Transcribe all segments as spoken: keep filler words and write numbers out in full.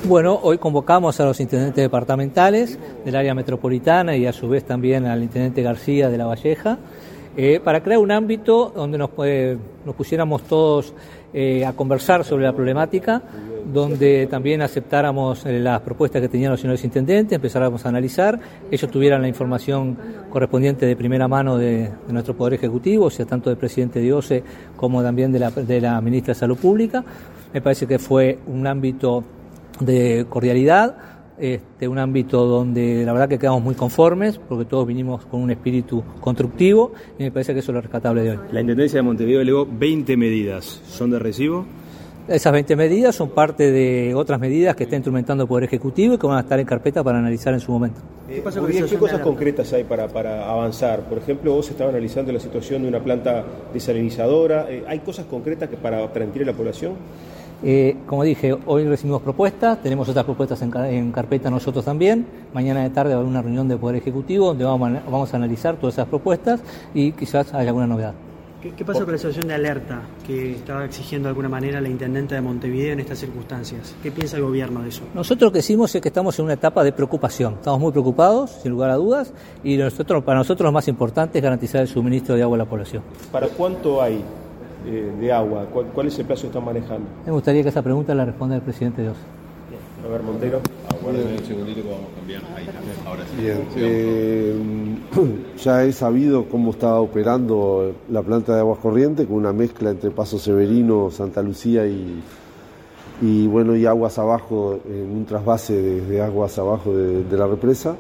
Bueno, hoy convocamos a los intendentes departamentales del área metropolitana y a su vez también al intendente García de La Valleja, eh, para crear un ámbito donde nos, eh, nos pusiéramos todos eh, a conversar sobre la problemática, donde también aceptáramos eh, las propuestas que tenían los señores intendentes, empezáramos a analizar, ellos tuvieran la información correspondiente de primera mano de, de nuestro Poder Ejecutivo, o sea, tanto del presidente de O C E como también de la, de la ministra de Salud Pública. Me parece que fue un ámbito de cordialidad, este, un ámbito donde la verdad que quedamos muy conformes, porque todos vinimos con un espíritu constructivo, y me parece que eso es lo rescatable de hoy. La Intendencia de Montevideo elevó veinte medidas, ¿son de recibo? Esas veinte medidas son parte de otras medidas que está instrumentando el Poder Ejecutivo y que van a estar en carpeta para analizar en su momento. ¿Qué, pasa con ¿Qué cosas concretas hay para, para avanzar? Por ejemplo, vos estabas analizando la situación de una planta desalinizadora. Eh, ¿Hay cosas concretas que para transmitir a la población? Eh, como dije, hoy recibimos propuestas, tenemos otras propuestas en, en carpeta nosotros también. Mañana de tarde va a haber una reunión del Poder Ejecutivo donde vamos a, vamos a analizar todas esas propuestas y quizás haya alguna novedad. ¿Qué, qué pasa con la situación de alerta que estaba exigiendo de alguna manera la Intendenta de Montevideo en estas circunstancias? ¿Qué piensa el gobierno de eso? Nosotros lo que decimos es que estamos en una etapa de preocupación. Estamos muy preocupados, sin lugar a dudas, y nosotros, para nosotros lo más importante es garantizar el suministro de agua a la población. ¿Para cuánto hay eh, de agua? ¿Cuál, ¿Cuál es el plazo que están manejando? Me gustaría que esa pregunta la responda el presidente de O C E. A ver, Montero. Aguarden un segundito que vamos a cambiar. Ahí está. Ahora sí. Bien. Eh, ya he sabido cómo está operando la planta de aguas corrientes con una mezcla entre Paso Severino, Santa Lucía y, y bueno y aguas abajo, en un trasvase de, de aguas abajo de, de la represa.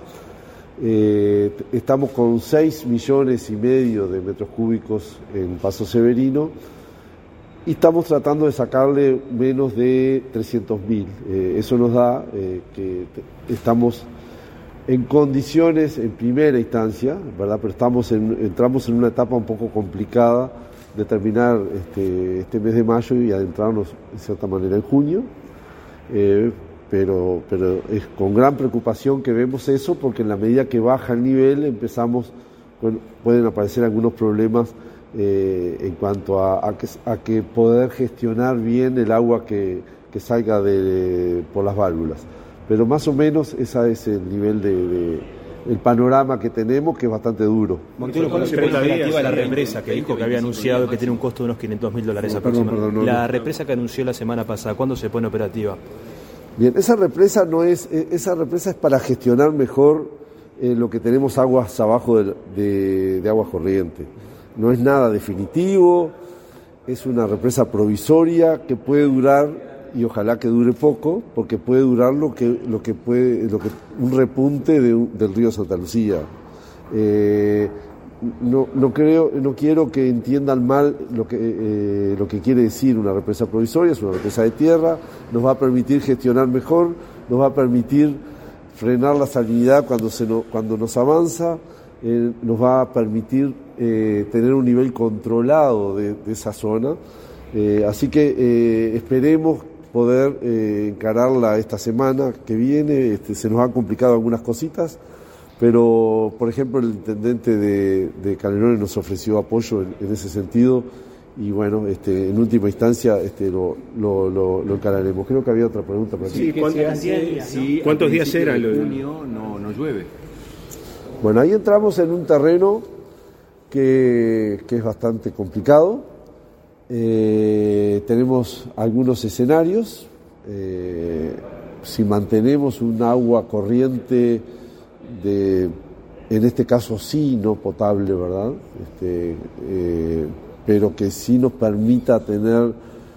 Eh, estamos con seis millones y medio de metros cúbicos en Paso Severino. Y estamos tratando de sacarle menos de trescientos mil. Eh, eso nos da eh, que t- estamos en condiciones en primera instancia, ¿verdad? Pero estamos en, entramos en una etapa un poco complicada de terminar este, este mes de mayo y adentrarnos de cierta manera en junio. Eh, pero, pero es con gran preocupación que vemos eso, porque en la medida que baja el nivel empezamos, bueno, pueden aparecer algunos problemas Eh, en cuanto a, a, que, a que poder gestionar bien el agua que, que salga de, de, por las válvulas. Pero más o menos ese es el nivel de, de el panorama que tenemos, que es bastante duro. Montero, ¿cuál es la expectativa de la represa que dijo que había anunciado que tiene un costo de unos quinientos mil dólares aproximadamente? No, la represa que anunció la semana pasada, ¿cuándo se pone operativa? Bien, esa represa no es, esa represa es para gestionar mejor eh, lo que tenemos aguas abajo de, de, de aguas corrientes. No es nada definitivo, es una represa provisoria que puede durar, y ojalá que dure poco, porque puede durar lo que lo que puede lo que un repunte de, del río Santa Lucía. Eh, no no creo no quiero que entiendan mal lo que eh, lo que quiere decir una represa provisoria. Es una represa de tierra, nos va a permitir gestionar mejor, nos va a permitir frenar la salinidad cuando se no, cuando nos avanza. Eh, nos va a permitir eh, tener un nivel controlado de, de esa zona, eh, así que eh, esperemos poder eh, encararla esta semana que viene. Este, se nos han complicado algunas cositas, pero por ejemplo el intendente de, de Canelones nos ofreció apoyo en, en ese sentido, y bueno, este, en última instancia este, lo, lo, lo, lo encararemos. Creo que había otra pregunta para sí, aquí. ¿Cuántos, días, sí, ¿cuántos días eran? En junio no, no llueve. Bueno, ahí entramos en un terreno que, que es bastante complicado. Eh, tenemos algunos escenarios. Eh, si mantenemos un agua corriente, de, en este caso sí no potable, ¿verdad? Este, eh, pero que sí nos permita tener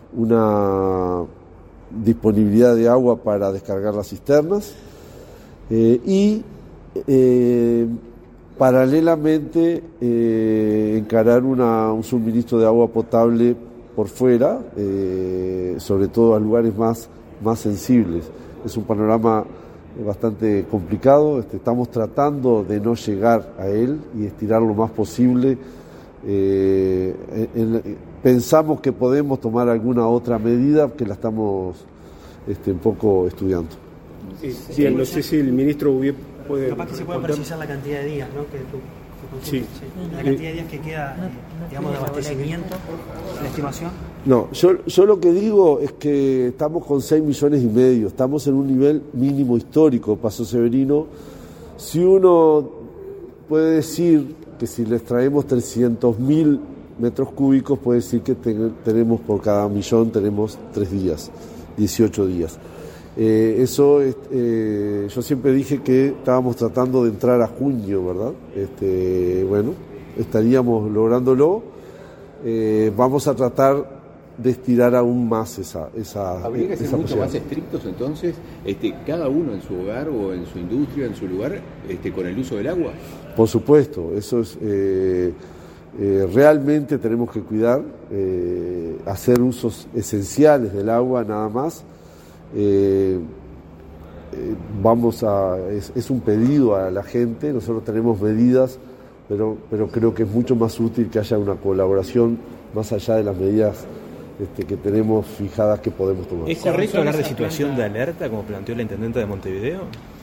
una disponibilidad de agua para descargar las cisternas. Eh, y Eh, paralelamente eh, encarar una, un suministro de agua potable por fuera, eh, sobre todo a lugares más, más sensibles. Es un panorama bastante complicado. Este, estamos tratando de no llegar a él y estirar lo más posible. Eh, en, en, pensamos que podemos tomar alguna otra medida, que la estamos este, un poco estudiando. Sí, sí, no sé si el ministro hubiera... Puede Capaz que se puede precisar la cantidad de días, ¿no? Que tú Sí. Sí. La cantidad de días que queda, eh, digamos, de abastecimiento, la estimación. No, yo, yo lo que digo es que estamos con seis millones y medio, estamos en un nivel mínimo histórico, Paso Severino. Si uno puede decir que si les traemos trescientos mil metros cúbicos, puede decir que ten, tenemos por cada millón, tenemos tres días, dieciocho días. Eh, eso, eh, yo siempre dije que estábamos tratando de entrar a junio, ¿verdad? Este, bueno, estaríamos lográndolo. Eh, vamos a tratar de estirar aún más esa esa Habría que ser esa mucho más estrictos entonces, este, cada uno en su hogar o en su industria, en su lugar, este, con el uso del agua. Por supuesto, eso es eh, eh, realmente tenemos que cuidar, eh, hacer usos esenciales del agua nada más. Eh, eh, vamos a es, es un pedido a la gente, nosotros tenemos medidas, pero pero creo que es mucho más útil que haya una colaboración más allá de las medidas este, que tenemos fijadas que podemos tomar. ¿Es correcto hablar de situación de alerta como planteó la intendenta de Montevideo?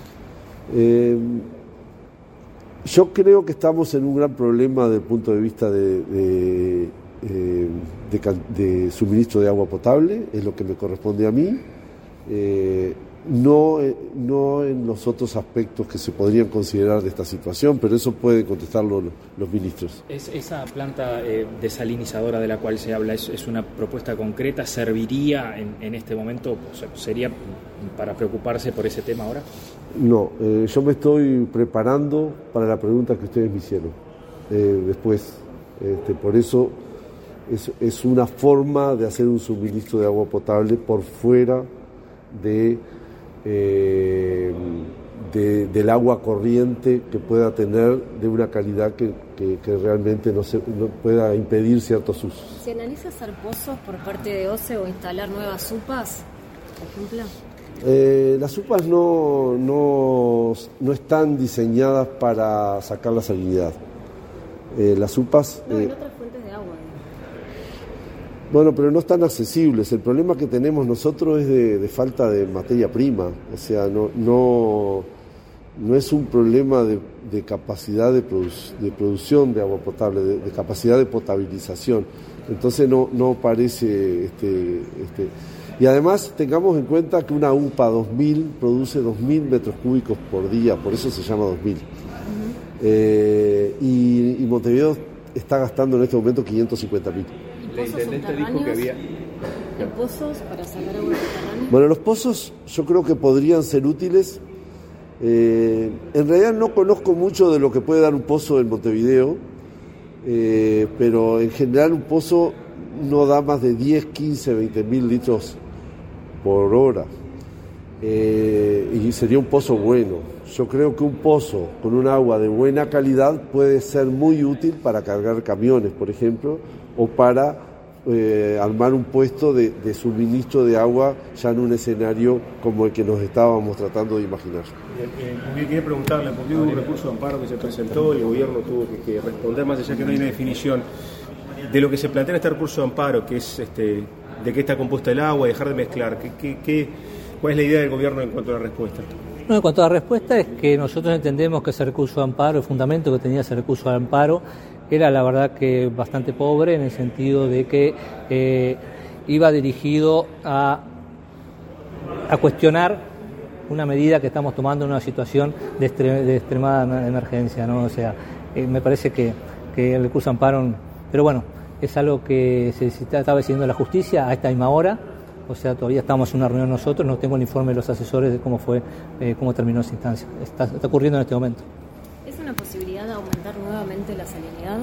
Eh, yo creo que estamos en un gran problema desde el punto de vista de, de, eh, de, de suministro de agua potable, es lo que me corresponde a mí. Eh, no, no en los otros aspectos que se podrían considerar de esta situación, pero eso pueden contestarlo los, los ministros. Es, esa planta eh, desalinizadora de la cual se habla, ¿es, es una propuesta concreta? ¿Serviría en, en este momento? O sea, ¿sería para preocuparse por ese tema ahora? No, eh, yo me estoy preparando para la pregunta que ustedes me hicieron eh, después. Este, por eso es, es una forma de hacer un suministro de agua potable por fuera de, eh, de del agua corriente que pueda tener de una calidad que, que, que realmente no, se, no pueda impedir ciertos usos. ¿Se analiza hacer pozos por parte de O C E o instalar nuevas supas, por ejemplo? Eh, las supas no, no, no están diseñadas para sacar la salinidad. Eh, las supas... No, en eh, otras fuentes de agua. Bueno, pero no están accesibles. El problema que tenemos nosotros es de, de falta de materia prima. O sea, no, no, no es un problema de, de capacidad de, produ- de producción de agua potable, de, de capacidad de potabilización. Entonces no, no parece... Este, este, y además tengamos en cuenta que una U P A dos mil produce dos mil metros cúbicos por día, por eso se llama dos mil. Uh-huh. Eh, y, y Montevideo está gastando en este momento quinientos cincuenta mil. La intendente dijo que había... ¿Hay pozos para sacar agua subterránea? Bueno, los pozos yo creo que podrían ser útiles. Eh, en realidad no conozco mucho de lo que puede dar un pozo en Montevideo, eh, pero en general un pozo no da más de diez, quince, veinte mil litros por hora. Eh, y sería un pozo bueno. Yo creo que un pozo con un agua de buena calidad puede ser muy útil para cargar camiones, por ejemplo, o para eh, armar un puesto de, de suministro de agua ya en un escenario como el que nos estábamos tratando de imaginar. Eh, eh, quería preguntarle, porque hubo un recurso de amparo que se presentó y el gobierno tuvo que, que responder, más allá que no hay una definición de lo que se plantea en este recurso de amparo, que es este, de qué está compuesta el agua, dejar de mezclar. ¿Qué, qué, qué, ¿Cuál es la idea del gobierno en cuanto a la respuesta? No, en cuanto a la respuesta es que nosotros entendemos que ese recurso de amparo, el fundamento que tenía ese recurso de amparo, era la verdad que bastante pobre en el sentido de que eh, iba dirigido a, a cuestionar una medida que estamos tomando en una situación de, extre, de extremada emergencia, ¿no? O sea, eh, me parece que, que el recurso de amparo, pero bueno, es algo que se estaba decidiendo la justicia a esta misma hora. O sea, todavía estamos en una reunión nosotros, no tengo el informe de los asesores de cómo fue, eh, cómo terminó esa instancia. Está, está ocurriendo en este momento. ¿Es una posibilidad de aumentar nuevamente la salinidad?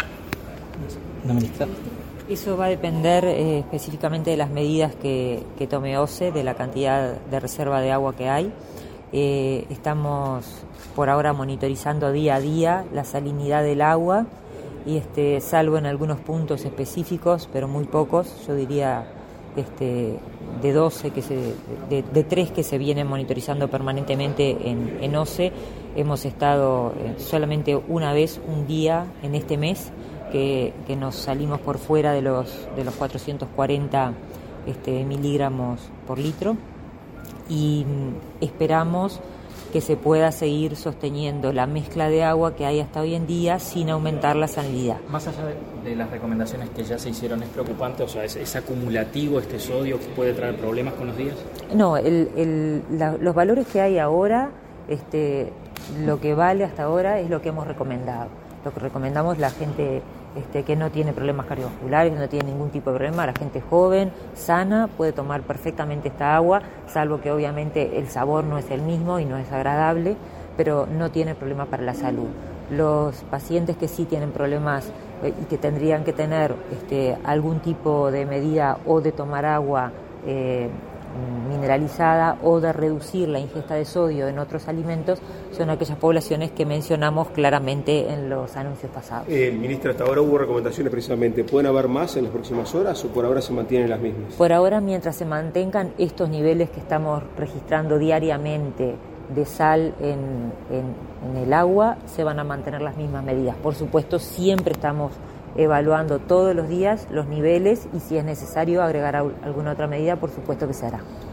¿La ministra? Eso va a depender eh, específicamente de las medidas que, que tome O C E, de la cantidad de reserva de agua que hay. Eh, estamos por ahora monitorizando día a día la salinidad del agua y este, salvo en algunos puntos específicos, pero muy pocos, yo diría este, de doce, que se, de, de tres que se vienen monitorizando permanentemente en, en O C E, hemos estado eh, solamente una vez, un día en este mes, que, que nos salimos por fuera de los, de los cuatrocientos cuarenta este, miligramos por litro y mm, esperamos que se pueda seguir sosteniendo la mezcla de agua que hay hasta hoy en día sin aumentar la salinidad. Más allá de, de las recomendaciones que ya se hicieron, ¿es preocupante? O sea, ¿es, es acumulativo este sodio que puede traer problemas con los días? No, el, el, la, los valores que hay ahora, este, lo que vale hasta ahora es lo que hemos recomendado. Lo que recomendamos la gente este, que no tiene problemas cardiovasculares, no tiene ningún tipo de problema, la gente joven, sana, puede tomar perfectamente esta agua, salvo que obviamente el sabor no es el mismo y no es agradable, pero no tiene problema para la salud. Los pacientes que sí tienen problemas eh, y que tendrían que tener este, algún tipo de medida o de tomar agua eh, mineralizada o de reducir la ingesta de sodio en otros alimentos, son aquellas poblaciones que mencionamos claramente en los anuncios pasados. Eh, ministra, hasta ahora hubo recomendaciones precisamente. ¿Pueden haber más en las próximas horas o por ahora se mantienen las mismas? Por ahora, mientras se mantengan estos niveles que estamos registrando diariamente de sal en, en, en el agua, se van a mantener las mismas medidas. Por supuesto, siempre estamos evaluando todos los días los niveles y si es necesario agregar alguna otra medida, por supuesto que se hará.